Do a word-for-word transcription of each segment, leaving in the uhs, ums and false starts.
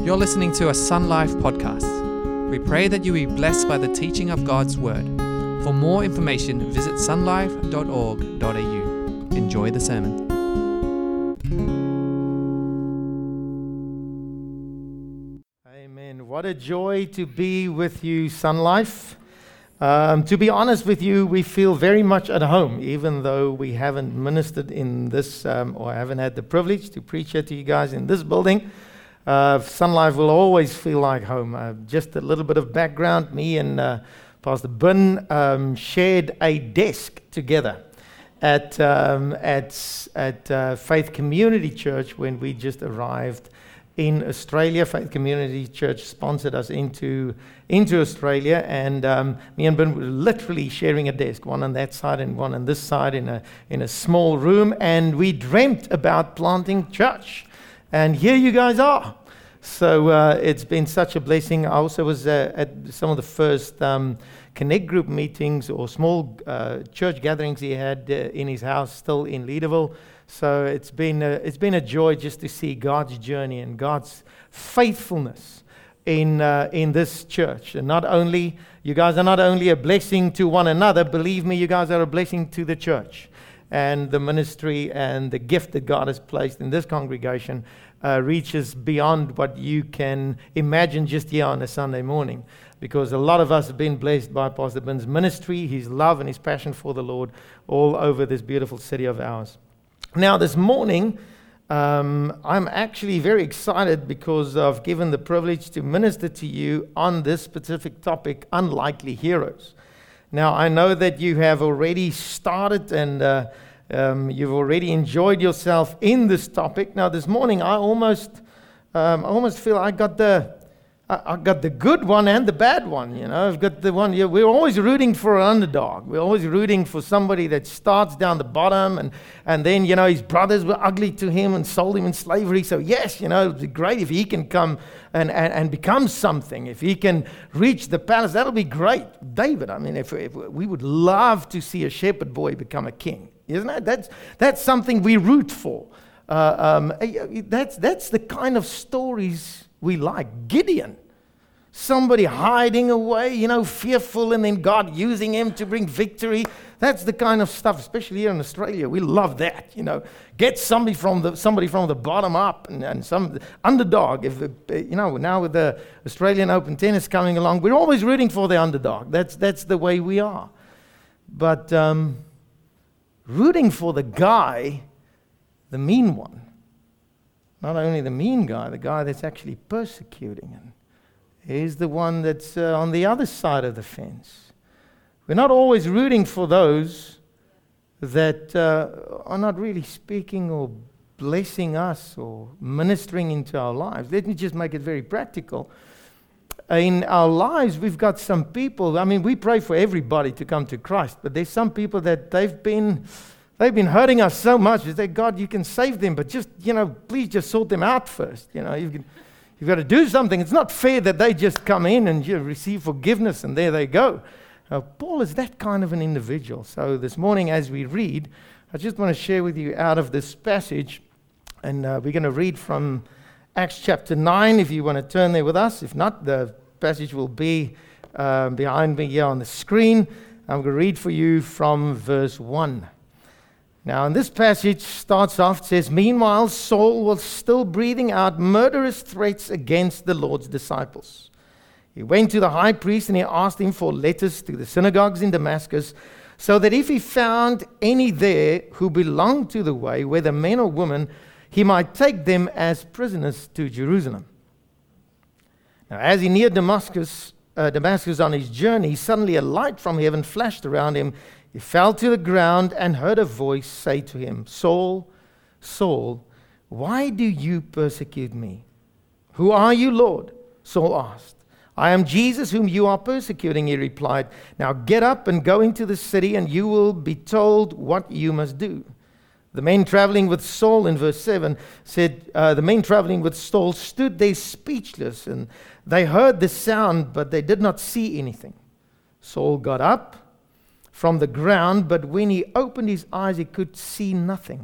You're listening to a Sun Life podcast. We pray that you be blessed by the teaching of God's Word. For more information, visit sunlife dot org dot a u. Enjoy the sermon. Amen. What a joy to be with you, Sun Life. Um, to be honest with you, we feel very much at home, even though we haven't ministered in this, um, or haven't had the privilege to preach here to you guys in this building. Uh, Sun Life will always feel like home. Uh, just a little bit of background. Me and uh, Pastor Ben um, shared a desk together at um, at at uh, Faith Community Church when we just arrived in Australia. Faith Community Church sponsored us into into Australia, and um, me and Ben were literally sharing a desk, one on that side and one on this side, in a in a small room, and we dreamt about planting church. And here you guys are. So uh, it's been such a blessing. I also was uh, at some of the first um, Connect Group meetings or small uh, church gatherings he had uh, in his house, still in Leaderville. So it's been a, it's been a joy just to see God's journey and God's faithfulness in uh, in this church. And not only you guys are not only a blessing to one another. Believe me, you guys are a blessing to the church and the ministry, and the gift that God has placed in this congregation uh, reaches beyond what you can imagine just here on a Sunday morning. Because a lot of us have been blessed by Pastor Ben's ministry, his love and his passion for the Lord all over this beautiful city of ours. Now, this morning, um, I'm actually very excited because I've given the privilege to minister to you on this specific topic, unlikely heroes. Now, I know that you have already started and uh, um, you've already enjoyed yourself in this topic. Now, this morning, I almost, um, I almost feel I got the, I, I got the good one and the bad one. You know, I've got the one. Yeah, we're always rooting for an underdog. We're always rooting for somebody that starts down the bottom, and and then you know his brothers were ugly to him and sold him in slavery. So yes, you know, it'd be great if he can come and, and, and become something. If he can reach the palace, that'll be great. David, I mean, if, if we would love to see a shepherd boy become a king, isn't it? That's that's something we root for. Uh, um, that's that's the kind of stories we like. Gideon, somebody hiding away, you know, fearful, and then God using him to bring victory. That's the kind of stuff, especially here in Australia. We love that, you know. Get somebody from the somebody from the bottom up, and, and some underdog. If you know, now with the Australian Open tennis coming along, we're always rooting for the underdog. That's that's the way we are. But um, rooting for the guy, the mean one. Not only the mean guy, the guy that's actually persecuting him, is the one that's uh, on the other side of the fence. We're not always rooting for those that uh, are not really speaking or blessing us or ministering into our lives. Let me just make it very practical. In our lives, we've got some people, I mean, we pray for everybody to come to Christ, but there's some people that they've been... They've been hurting us so much. They say, God, you can save them, but just, you know, please just sort them out first. You know, you can, you've got to do something. It's not fair that they just come in and you know, receive forgiveness and there they go. Uh, Paul is that kind of an individual. So this morning as we read, I just want to share with you out of this passage, and uh, we're going to read from Acts chapter nine, if you want to turn there with us. If not, the passage will be uh, behind me here on the screen. I'm going to read for you from verse one. Now, in this passage starts off, it says, Meanwhile, Saul was still breathing out murderous threats against the Lord's disciples. He went to the high priest and he asked him for letters to the synagogues in Damascus, so that if he found any there who belonged to the way, whether men or women, he might take them as prisoners to Jerusalem. Now, as he neared Damascus, uh, Damascus on his journey, suddenly a light from heaven flashed around him. He fell to the ground and heard a voice say to him, Saul, Saul, why do you persecute me? Who are you, Lord? Saul asked. I am Jesus whom you are persecuting, he replied. Now get up and go into the city, and you will be told what you must do. The men traveling with Saul, in verse seven, said, uh, the men traveling with Saul stood there speechless, and they heard the sound, but they did not see anything. Saul got up from the ground, but when he opened his eyes, he could see nothing.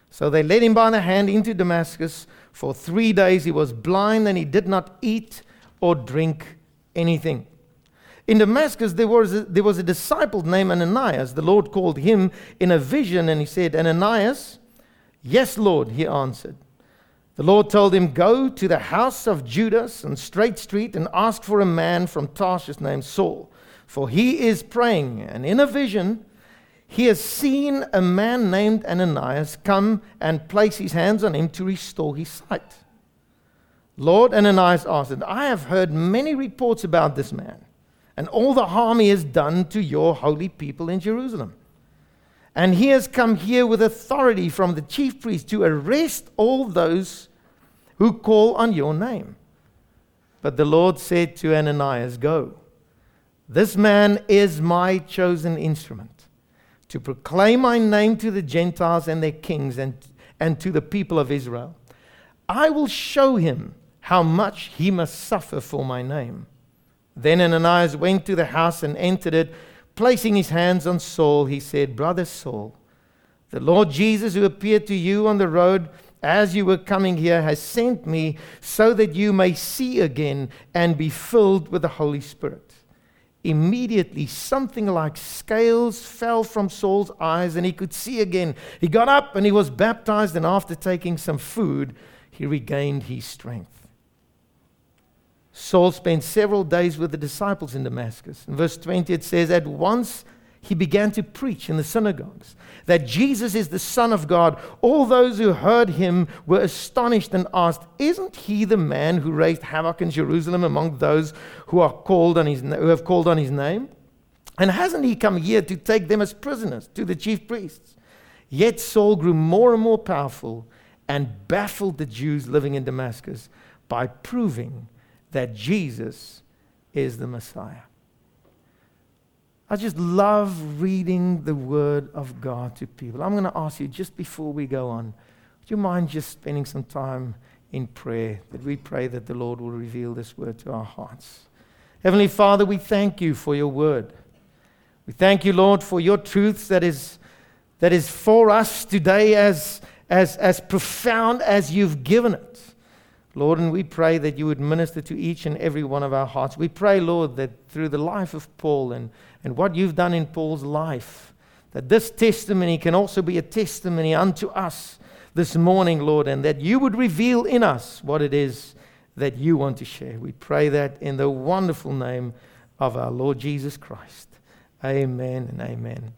So they led him by the hand into Damascus. For three days he was blind, and he did not eat or drink anything. In Damascus there was a, there was a disciple named Ananias. The Lord called him in a vision, and he said, Ananias? Yes, Lord, he answered. The Lord told him, go to the house of Judas and Straight Street and ask for a man from Tarshish named Saul, for he is praying. And in a vision he has seen a man named Ananias come and place his hands on him to restore his sight. Lord, Ananias answered, I have heard many reports about this man and all the harm he has done to your holy people in Jerusalem. And he has come here with authority from the chief priest to arrest all those who call on your name. But the Lord said to Ananias, go. This man is my chosen instrument to proclaim my name to the Gentiles and their kings and, and to the people of Israel. I will show him how much he must suffer for my name. Then Ananias went to the house and entered it. Placing his hands on Saul, he said, Brother Saul, the Lord Jesus who appeared to you on the road as you were coming here has sent me so that you may see again and be filled with the Holy Spirit. Immediately something like scales fell from Saul's eyes and he could see again. He got up and he was baptized, and after taking some food, he regained his strength. Saul spent several days with the disciples in Damascus. In verse twenty it says, at once he began to preach in the synagogues that Jesus is the Son of God. All those who heard him were astonished and asked, isn't he the man who raised havoc in Jerusalem among those who are called on his who have called on his name? And hasn't he come here to take them as prisoners to the chief priests? Yet Saul grew more and more powerful and baffled the Jews living in Damascus by proving that Jesus is the Messiah. I just love reading the Word of God to people. I'm going to ask you, just before we go on, would you mind just spending some time in prayer, that we pray that the Lord will reveal this Word to our hearts. Heavenly Father, we thank you for your Word. We thank you, Lord, for your truths that is, that is for us today as, as, as profound as you've given it. Lord, and we pray that you would minister to each and every one of our hearts. We pray, Lord, that through the life of Paul and, and what you've done in Paul's life, that this testimony can also be a testimony unto us this morning, Lord, and that you would reveal in us what it is that you want to share. We pray that in the wonderful name of our Lord Jesus Christ. Amen and amen.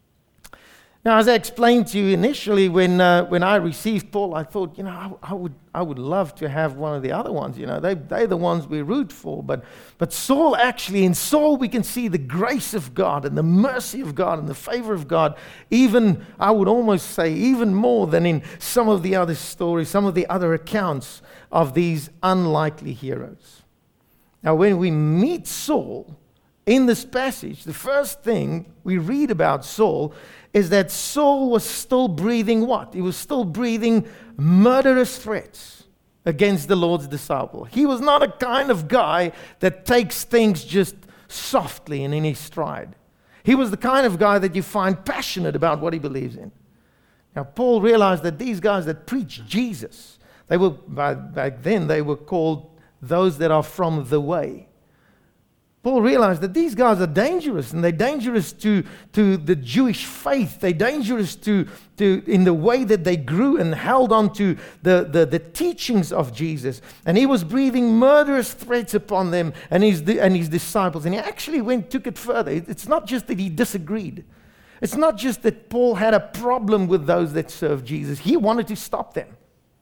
Now, as I explained to you initially, when uh, when I received Paul, I thought, you know, I, I would I would love to have one of the other ones. You know, they they're the ones we root for. But but Saul, actually, in Saul we can see the grace of God and the mercy of God and the favor of God. Even, I would almost say, even more than in some of the other stories, some of the other accounts of these unlikely heroes. Now, when we meet Saul in this passage, the first thing we read about Saul is that Saul was still breathing what? He was still breathing murderous threats against the Lord's disciple. He was not a kind of guy that takes things just softly and in his stride. He was the kind of guy that you find passionate about what he believes in. Now, Paul realized that these guys that preach Jesus, they were, back then, they were called those that are from the way. Paul realized that these guys are dangerous, and they're dangerous to, to the Jewish faith. They're dangerous to, to in the way that they grew and held on to the, the, the teachings of Jesus. And he was breathing murderous threats upon them and his, and his disciples. And he actually went took it further. It's not just that he disagreed. It's not just that Paul had a problem with those that served Jesus. He wanted to stop them.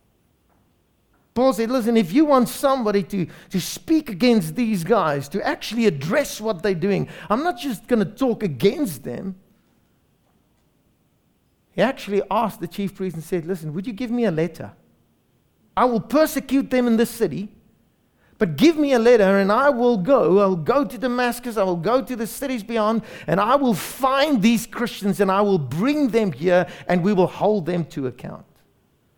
Paul said, listen, if you want somebody to, to speak against these guys, to actually address what they're doing, I'm not just going to talk against them. He actually asked the chief priest and said, listen, would you give me a letter? I will persecute them in this city, but give me a letter and I will go. I'll go to Damascus, I will go to the cities beyond, and I will find these Christians and I will bring them here and we will hold them to account.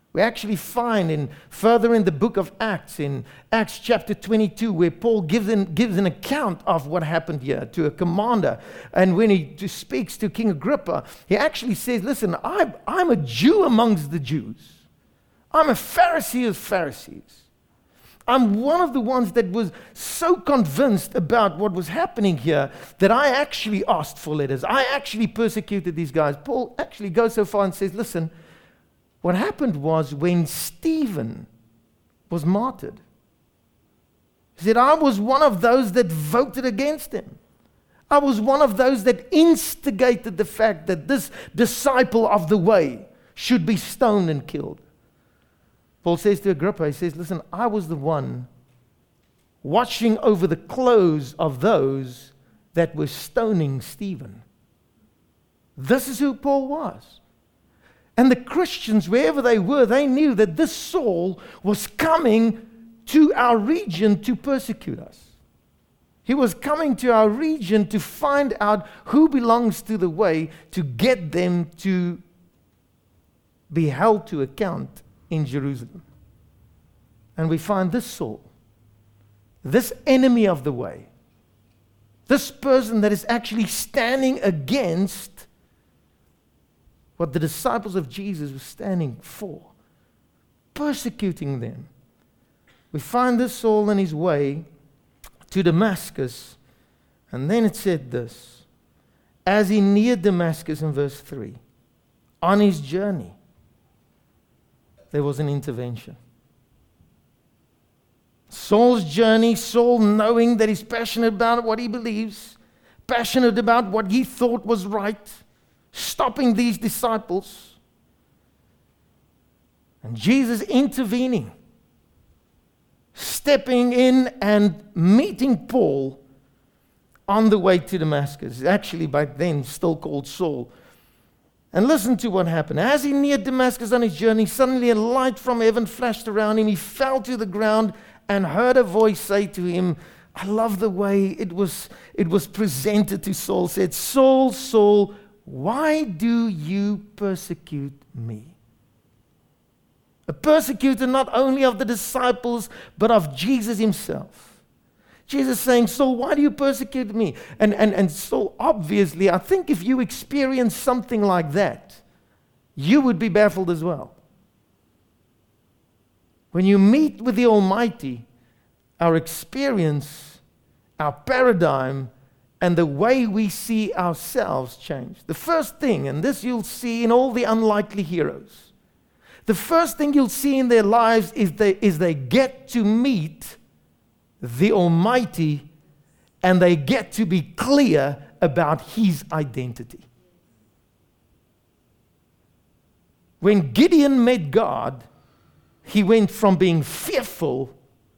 We actually find in further in the book of Acts, in Acts chapter twenty-two, where Paul gives an, gives an account of what happened here to a commander. And when he speaks to King Agrippa, he actually says, listen, I'm, I'm a Jew amongst the Jews. I'm a Pharisee of Pharisees. I'm one of the ones that was so convinced about what was happening here that I actually asked for letters. I actually persecuted these guys. Paul actually goes so far and says, listen, what happened was when Stephen was martyred, he said, I was one of those that voted against him. I was one of those that instigated the fact that this disciple of the way should be stoned and killed. Paul says to Agrippa, he says, listen, I was the one watching over the clothes of those that were stoning Stephen. This is who Paul was. And the Christians, wherever they were, they knew that this Saul was coming to our region to persecute us. He was coming to our region to find out who belongs to the way, to get them to be held to account in Jerusalem. And we find this Saul, this enemy of the way, this person that is actually standing against what the disciples of Jesus were standing for, persecuting them. We find this Saul on his way to Damascus, and then it said this, as he neared Damascus in verse three, on his journey, there was an intervention. Saul's journey, Saul knowing that he's passionate about what he believes, passionate about what he thought was right, stopping these disciples, and Jesus intervening, stepping in and meeting Paul on the way to Damascus, actually back then still called Saul. And listen to what happened. As he neared Damascus on his journey, suddenly a light from heaven flashed around him. He fell to the ground and heard a voice say to him, I love the way it was, it was presented to Saul. It said, Saul, Saul, why do you persecute me? A persecutor not only of the disciples, but of Jesus himself. Jesus saying, Saul, why do you persecute me? And, and, and so obviously, I think if you experience something like that, you would be baffled as well. When you meet with the Almighty, our experience, our paradigm, and the way we see ourselves change. The first thing, and this you'll see in all the unlikely heroes, the first thing you'll see in their lives is they, is they get to meet the Almighty, and they get to be clear about His identity. When Gideon met God, he went from being fearful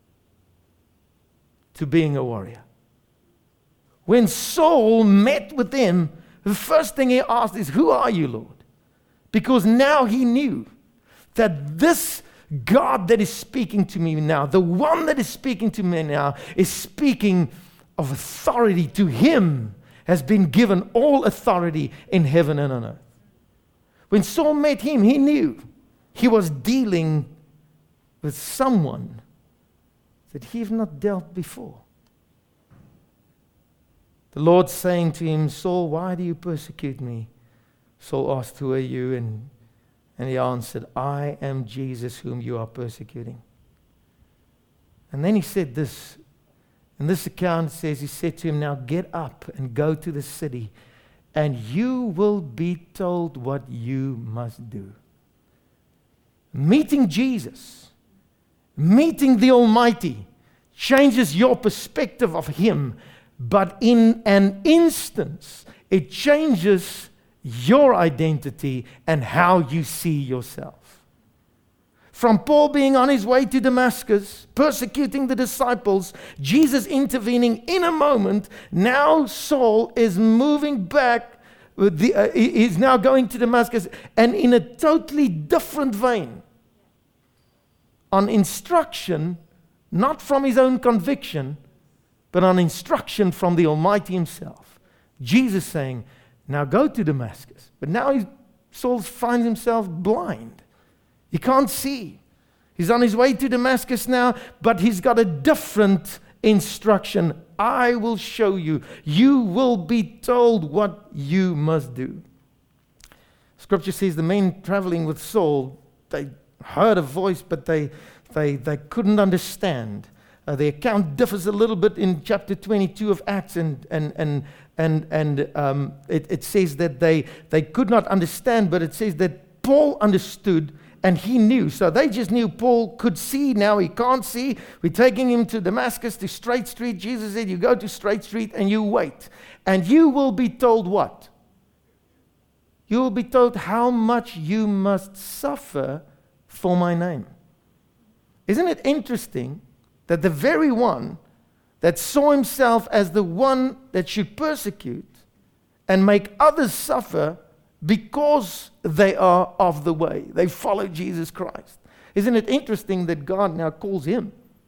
to being a warrior. When Saul met with him, the first thing he asked is, who are you, Lord? Because now he knew that this God that is speaking to me now, the one that is speaking to me now, is speaking of authority. To him has been given all authority in heaven and on earth. When Saul met him, he knew he was dealing with someone that he had not dealt before. The Lord saying to him, Saul, why do you persecute me? Saul asked, who are you? And And he answered, I am Jesus whom you are persecuting. And then he said this. In this account it says, he said to him, now get up and go to the city, and you will be told what you must do. Meeting Jesus, meeting the Almighty, changes your perspective of Him. But in an instance, it changes your identity and how you see yourself. From Paul being on his way to Damascus, persecuting the disciples, Jesus intervening in a moment, now Saul is moving back, with the, uh, he's now going to Damascus, and in a totally different vein, on instruction, not from his own conviction, but on instruction from the Almighty Himself. Jesus saying, now go to Damascus. But now he, Saul finds himself blind. He can't see. He's on his way to Damascus now, but he's got a different instruction. I will show you. You will be told what you must do. Scripture says the men traveling with Saul, they heard a voice, but they they, they couldn't understand. Uh, the account differs a little bit in chapter twenty-two of Acts, and and and and and um, it, it says that they they could not understand, but it says that Paul understood. And he knew. So they just knew Paul could see. Now he can't see. We're taking him to Damascus, to Straight Street. Jesus said, you go to Straight Street and you wait. And you will be told what? You will be told how much you must suffer for my name. Isn't it interesting that the very one that saw himself as the one that should persecute and make others suffer because they are of the way, they follow Jesus Christ. Isn't it interesting that God now calls him,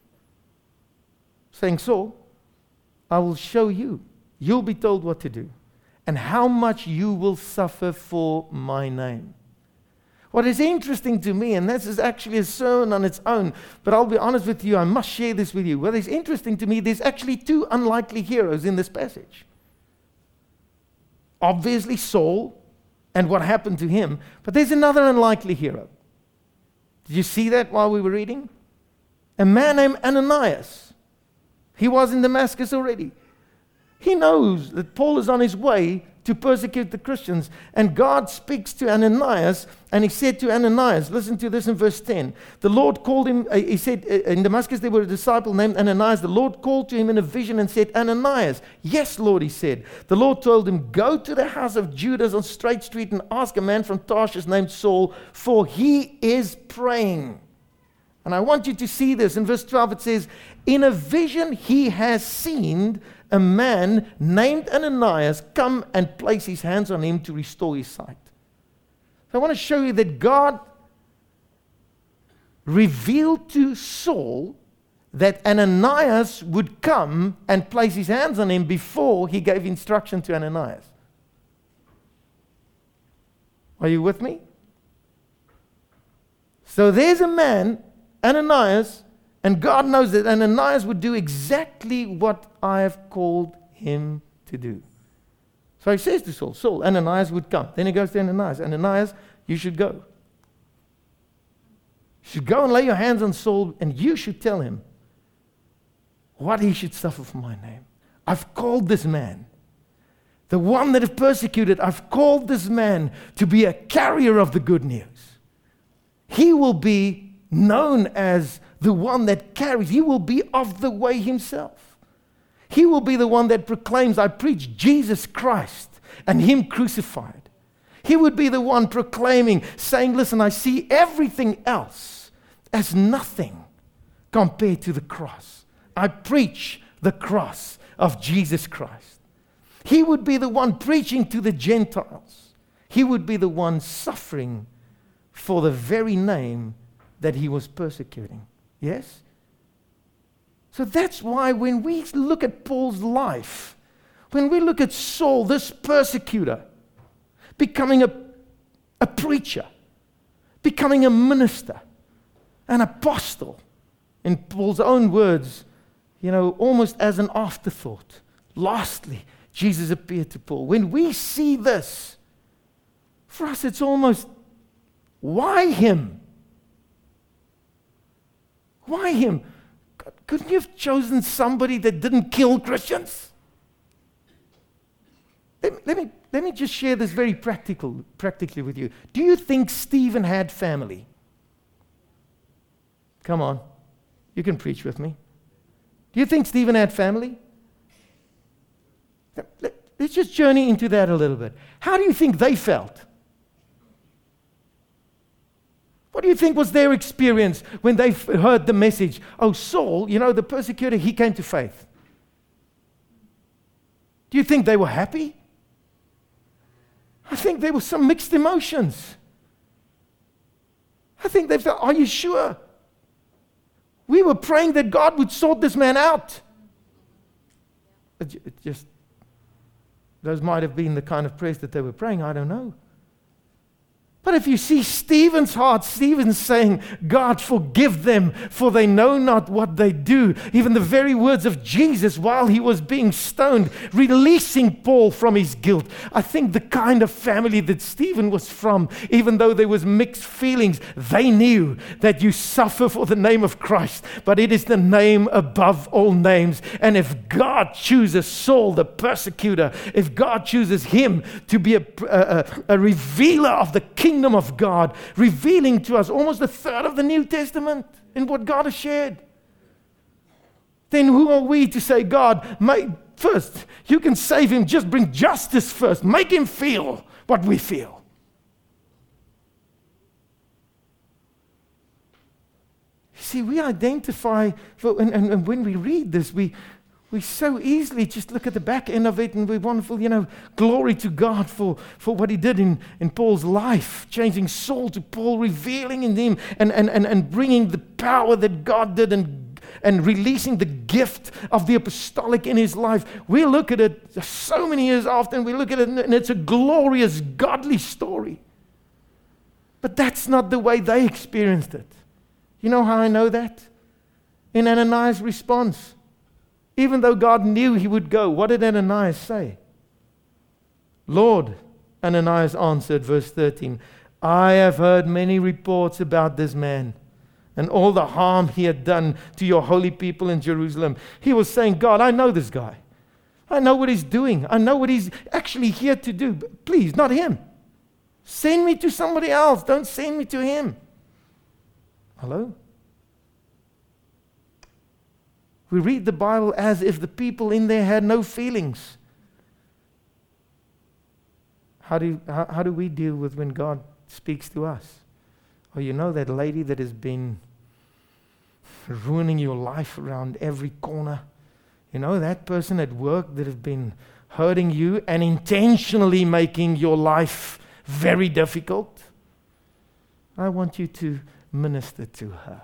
saying, Saul, I will show you. You'll be told what to do and how much you will suffer for my name. What is interesting to me, and this is actually a sermon on its own, but I'll be honest with you, I must share this with you. What is interesting to me, there's actually two unlikely heroes in this passage. Obviously Saul, and what happened to him. But there's another unlikely hero. Did you see that while we were reading? A man named Ananias. He was in Damascus already. He knows that Paul is on his way to persecute the Christians. And God speaks to Ananias, and he said to Ananias, listen to this in verse ten. The Lord called him, uh, he said, uh, in Damascus there was a disciple named Ananias. The Lord called to him in a vision and said, Ananias. Yes, Lord, he said. The Lord told him, go to the house of Judas on Straight Street and ask a man from Tarshish named Saul, for he is praying. And I want you to see this. In verse twelve it says, in a vision he has seen a man named Ananias come and place his hands on him to restore his sight. So I want to show you that God revealed to Saul that Ananias would come and place his hands on him before he gave instruction to Ananias. Are you with me? So there's a man, Ananias, and God knows that Ananias would do exactly what I have called him to do. So he says to Saul, Saul, Ananias would come. Then he goes to Ananias. Ananias, you should go. You should go and lay your hands on Saul, and you should tell him what he should suffer for my name. I've called this man, the one that have persecuted, I've called this man to be a carrier of the good news. He will be known as the one that carries. He will be of the way himself. He will be the one that proclaims, I preach Jesus Christ and him crucified. He would be the one proclaiming, saying, listen, I see everything else as nothing compared to the cross. I preach the cross of Jesus Christ. He would be the one preaching to the Gentiles. He would be the one suffering for the very name that he was persecuting. Yes? So that's why when we look at Paul's life, when we look at Saul, this persecutor, becoming a, a preacher, becoming a minister, an apostle, in Paul's own words, you know, almost as an afterthought. Lastly, Jesus appeared to Paul. When we see this, for us it's almost, why him? Why him? Couldn't you have chosen somebody that didn't kill Christians? Let me, let me, let me just share this very practical, practically with you. Do you think Stephen had family? Come on. You can preach with me. Do you think Stephen had family? Let, let's just journey into that a little bit. How do you think they felt? What do you think was their experience when they heard the message? Oh, Saul, you know, the persecutor, he came to faith. Do you think they were happy? I think there were some mixed emotions. I think they felt, are you sure? We were praying that God would sort this man out. It, it just, those might have been the kind of prayers that they were praying, I don't know. But if you see Stephen's heart, Stephen's saying, God, forgive them, for they know not what they do. Even the very words of Jesus while he was being stoned, releasing Paul from his guilt. I think the kind of family that Stephen was from, even though there was mixed feelings, they knew that you suffer for the name of Christ, but it is the name above all names. And if God chooses Saul, the persecutor, if God chooses him to be a, a, a revealer of the kingdom of God, revealing to us almost a third of the New Testament in what God has shared, then who are we to say, God, make, first, you can save him, just bring justice first. Make him feel what we feel. See, we identify, for, and, and, and when we read this, we We so easily just look at the back end of it and we're wonderful, you know, glory to God for, for what he did in, in Paul's life, changing Saul to Paul, revealing in him and, and, and, and bringing the power that God did and, and releasing the gift of the apostolic in his life. We look at it so many years after and we look at it and it's a glorious, godly story. But that's not the way they experienced it. You know how I know that? In Ananias' response. Even though God knew he would go, what did Ananias say? Lord, Ananias answered, verse thirteen, I have heard many reports about this man and all the harm he had done to your holy people in Jerusalem. He was saying, God, I know this guy. I know what he's doing. I know what he's actually here to do. But please, not him. Send me to somebody else. Don't send me to him. Hello? We read the Bible as if the people in there had no feelings. How do, how, how do we deal with when God speaks to us? Oh, you know that lady that has been ruining your life around every corner? You know that person at work that has been hurting you and intentionally making your life very difficult? I want you to minister to her.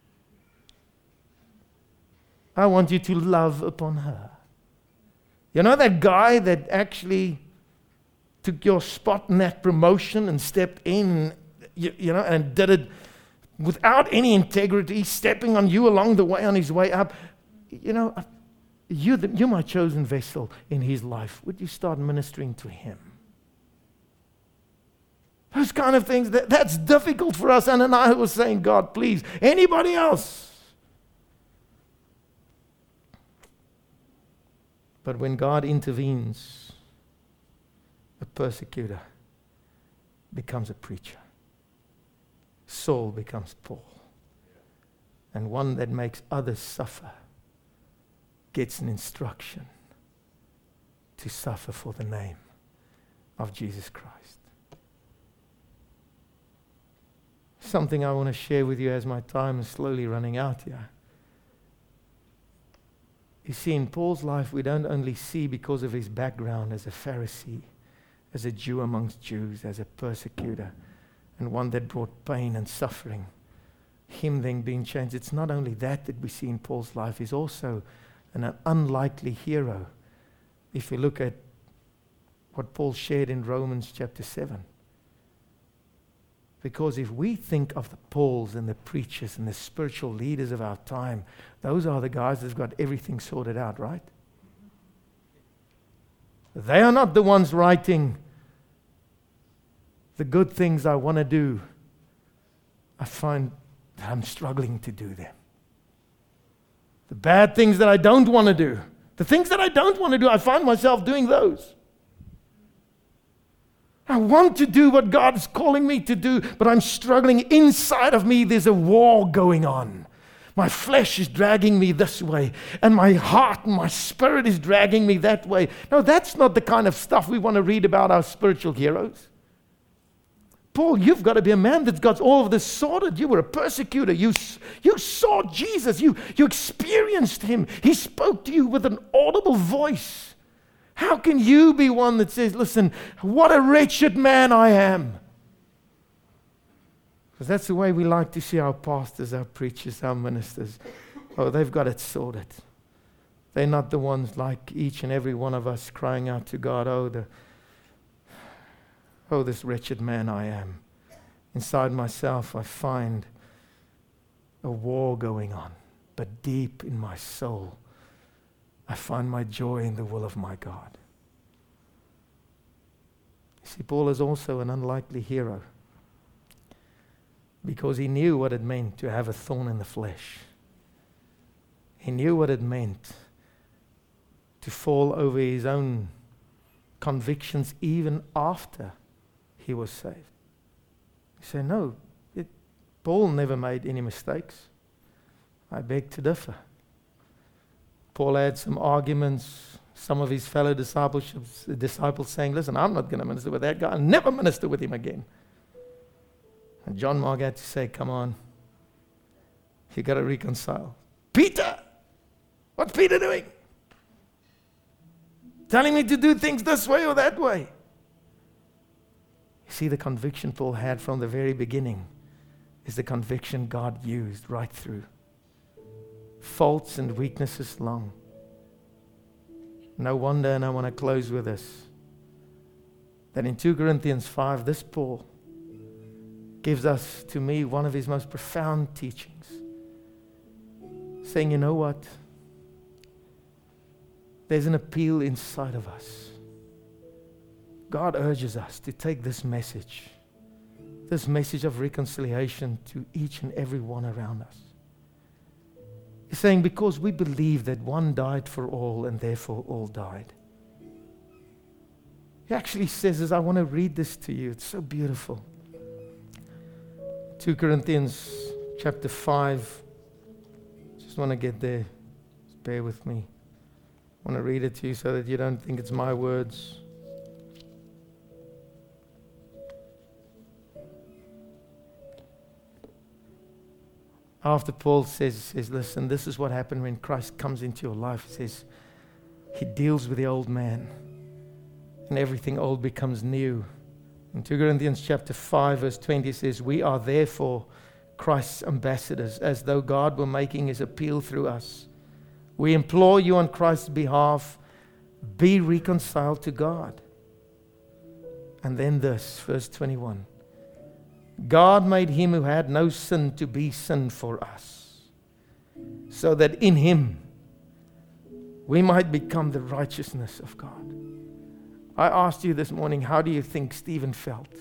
I want you to love upon her. You know that guy that actually took your spot in that promotion and stepped in, you, you know, and did it without any integrity, stepping on you along the way on his way up? You know, you, the, you're my chosen vessel in his life. Would you start ministering to him? Those kind of things, that, that's difficult for us. And I was saying, God, please, anybody else? But when God intervenes, a persecutor becomes a preacher. Saul becomes Paul. And one that makes others suffer gets an instruction to suffer for the name of Jesus Christ. Something I want to share with you as my time is slowly running out here. You see, in Paul's life, we don't only see because of his background as a Pharisee, as a Jew amongst Jews, as a persecutor, and one that brought pain and suffering, him then being changed. It's not only that that we see in Paul's life. He's also an unlikely hero. If we look at what Paul shared in Romans chapter seven. Because if we think of the Pauls and the preachers and the spiritual leaders of our time, those are the guys that've got everything sorted out, right? They are not the ones writing the good things I want to do. I find that I'm struggling to do them. The bad things that I don't want to do. The things that I don't want to do, I find myself doing those. I want to do what God is calling me to do, but I'm struggling. Inside of me, there's a war going on. My flesh is dragging me this way, and my heart and my spirit is dragging me that way. No, that's not the kind of stuff we want to read about our spiritual heroes. Paul, you've got to be a man that's got all of this sorted. You were a persecutor. You, you saw Jesus. You, you experienced him. He spoke to you with an audible voice. How can you be one that says, listen, what a wretched man I am? Because that's the way we like to see our pastors, our preachers, our ministers. Oh, they've got it sorted. They're not the ones like each and every one of us crying out to God, oh, the, oh, this wretched man I am. inside myself I find a war going on. But deep in my soul, I find my joy in the will of my God. You see, Paul is also an unlikely hero because he knew what it meant to have a thorn in the flesh. He knew what it meant to fall over his own convictions even after he was saved. You say, no, it, Paul never made any mistakes. I beg to differ. Paul had some arguments, some of his fellow discipleships, disciples saying, listen, I'm not going to minister with that guy. I'll never minister with him again. And John Mark had to say, come on, you got to reconcile. Peter! What's Peter doing? Telling me to do things this way or that way. You see, the conviction Paul had from the very beginning is the conviction God used right through. Faults and weaknesses long. No wonder, and I want to close with this, that in two Corinthians five, this Paul gives us, to me, one of his most profound teachings. Saying, you know what? There's an appeal inside of us. God urges us to take this message, this message of reconciliation to each and every one around us. He's saying, because we believe that one died for all and therefore all died. He actually says this, I want to read this to you. It's so beautiful. two Corinthians chapter five. Just want to get there. Just bear with me. I want to read it to you so that you don't think it's my words. After Paul says, says, listen, this is what happened when Christ comes into your life. He says, he deals with the old man and everything old becomes new. In two Corinthians chapter five, verse twenty says, we are therefore Christ's ambassadors, as though God were making his appeal through us. We implore you on Christ's behalf, be reconciled to God. And then this, verse twenty-one. God made him who had no sin to be sin for us, so that in him we might become the righteousness of God. I asked you this morning, how do you think Stephen felt?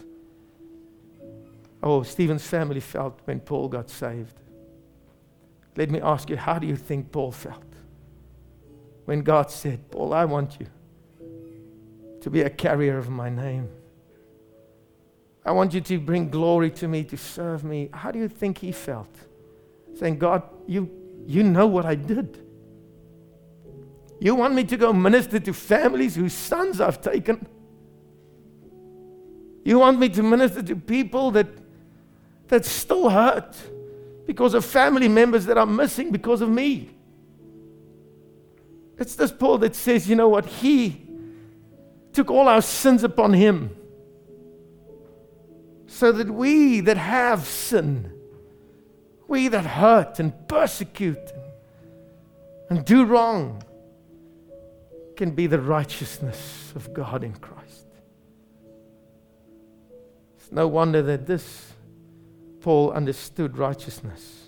Oh, Stephen's family felt when Paul got saved. Let me ask you, how do you think Paul felt when God said, Paul, I want you to be a carrier of my name. I want you to bring glory to me, to serve me. How do you think he felt? Saying, God, you, you know what I did. You want me to go minister to families whose sons I've taken? You want me to minister to people that, that still hurt because of family members that are missing because of me? It's this Paul that says, you know what? He took all our sins upon him, so that we that have sin, we that hurt and persecute and do wrong, can be the righteousness of God in Christ. It's no wonder that this Paul understood righteousness.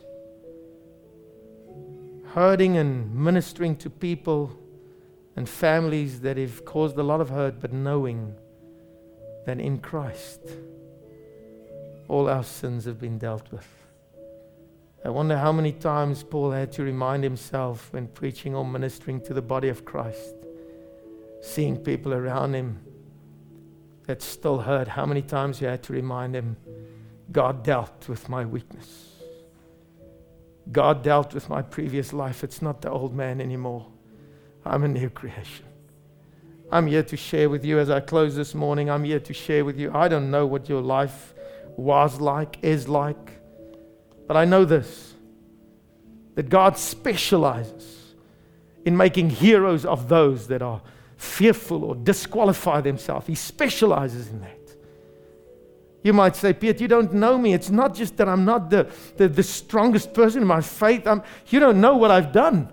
Hurting and ministering to people and families that have caused a lot of hurt, but knowing that in Christ all our sins have been dealt with. I wonder how many times Paul had to remind himself when preaching or ministering to the body of Christ, seeing people around him that still hurt. How many times he had to remind him, God dealt with my weakness. God dealt with my previous life. It's not the old man anymore. I'm a new creation. I'm here to share with you as I close this morning. I'm here to share with you. I don't know what your life was like, is like, but I know this, that God specializes in making heroes of those that are fearful or disqualify themselves. He specializes in that. You might say, Piet, you don't know me. It's not just that I'm not the, the, the strongest person in my faith. I'm, you don't know what I've done.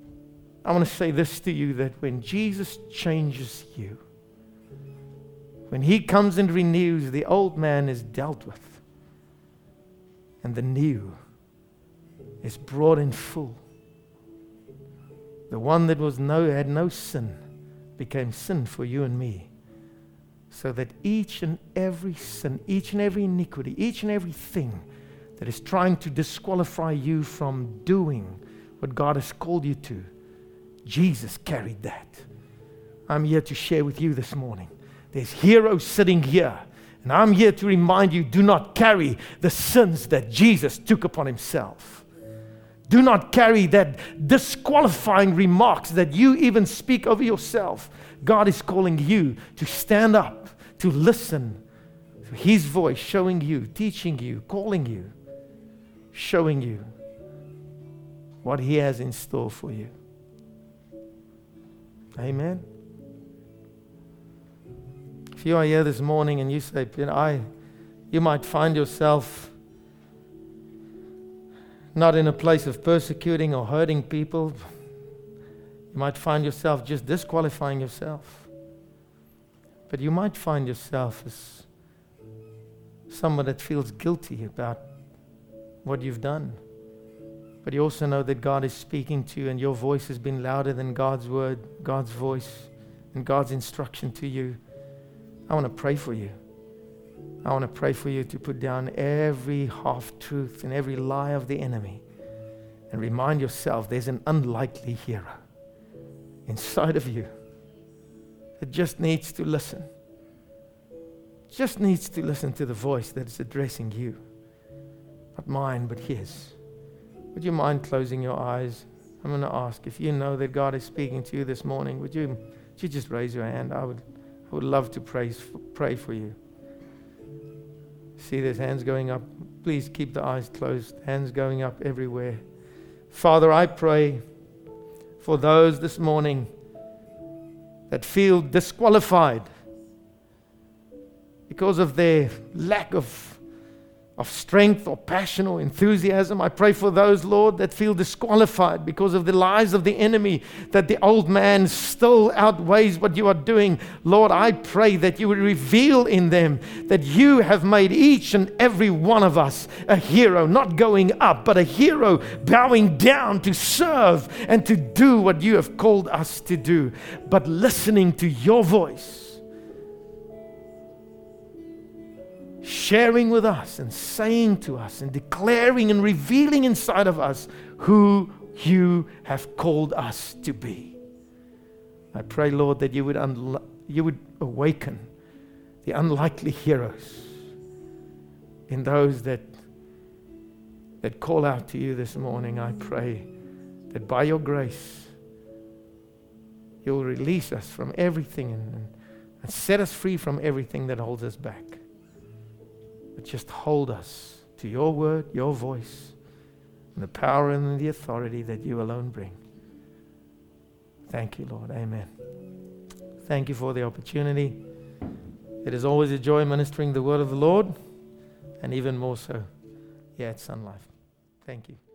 I want to say this to you, that when Jesus changes you, When He comes and renews, the old man is dealt with, and the new is brought in full. The one that was no had no sin became sin for you and me, so that each and every sin, each and every iniquity, each and everything that is trying to disqualify you from doing what God has called you to, Jesus carried that. I'm here to share with you this morning. There's heroes sitting here, and I'm here to remind you, do not carry the sins that Jesus took upon Himself. Do not carry that disqualifying remarks that you even speak over yourself. God is calling you to stand up, to listen to His voice, showing you, teaching you, calling you, showing you what He has in store for you. Amen. If you are here this morning and you say, you know, I, you might find yourself not in a place of persecuting or hurting people. You might find yourself just disqualifying yourself. But you might find yourself as someone that feels guilty about what you've done. But you also know that God is speaking to you, and your voice has been louder than God's word, God's voice, and God's instruction to you. I want to pray for you. I want to pray for you to put down every half-truth and every lie of the enemy and remind yourself there's an unlikely hero inside of you that just needs to listen. Just needs to listen to the voice that is addressing you. Not mine, but His. Would you mind closing your eyes? I'm going to ask, if you know that God is speaking to you this morning, would you, would you just raise your hand? I would, I would love to pray, pray for you. See, there's hands going up. Please keep the eyes closed. Hands going up everywhere. Father, I pray for those this morning that feel disqualified because of their lack of of strength or passion or enthusiasm. I pray for those, Lord, that feel disqualified because of the lies of the enemy, that the old man still outweighs what you are doing. Lord, I pray that you would reveal in them that you have made each and every one of us a hero, not going up, but a hero bowing down to serve and to do what you have called us to do, but listening to your voice, sharing with us and saying to us and declaring and revealing inside of us who you have called us to be. I pray, Lord, that you would unlo- you would awaken the unlikely heroes in those that that call out to you this morning. I pray that by your grace you'll release us from everything and, and set us free from everything that holds us back. But just hold us to your word, your voice, and the power and the authority that you alone bring. Thank you, Lord. Amen. Thank you for the opportunity. It is always a joy ministering the word of the Lord, and even more so here at Sun Life. Thank you.